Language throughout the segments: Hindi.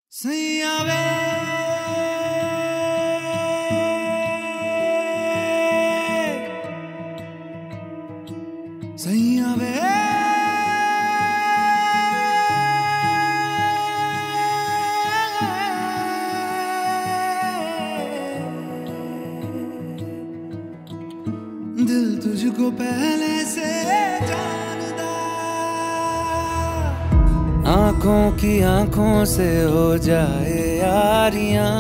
सैया वे सैया वे दिल तुझको पहले से जानदा, आंखों की आंखों से हो जाए यारियां,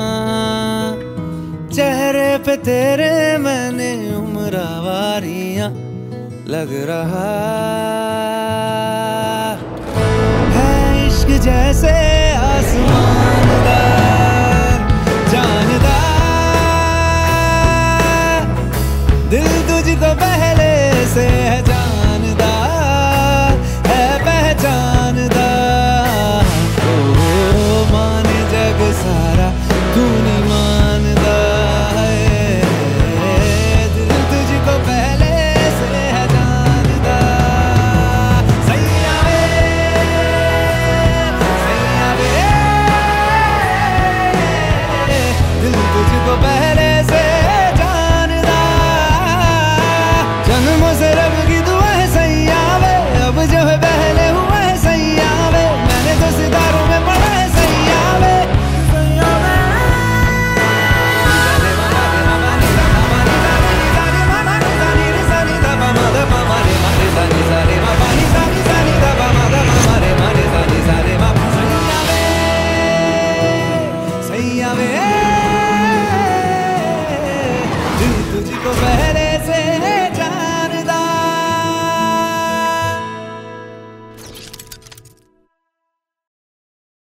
चेहरे पे तेरे मैंने उम्रवारियां, लग रहा है इश्क जैसे आसमां